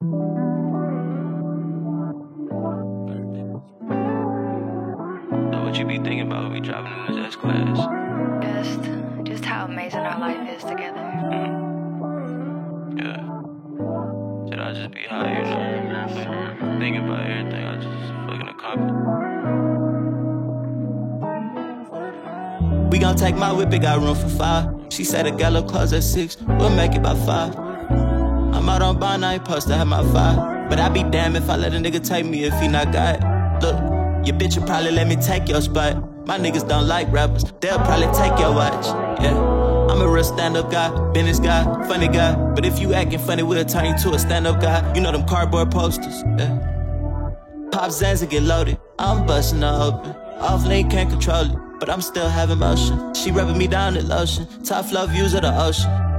What you be thinking about when we driving in this S-Class? Just how amazing our life is together. Yeah. Should I just be high, you know? Thinking about everything, I just fucking accomplished. We gon' take my whip, it got room for 5. She said the gala close at 6, we'll make it by 5. I'm out on bond, I ain't supposed to have my 5. But I be damned if I let a nigga take me if he not got it. Look, your bitch will probably let me take your spot. My niggas don't like rappers, they'll probably take your watch. Yeah, I'm a real stand-up guy, business guy, funny guy. But if you acting funny, we'll turn you to a stand-up guy. You know them cardboard posters, yeah. Pop Zans and get loaded, I'm busting her open. Off lane, can't control it, but I'm still having motion. She rubbing me down in lotion, top flow views of the ocean.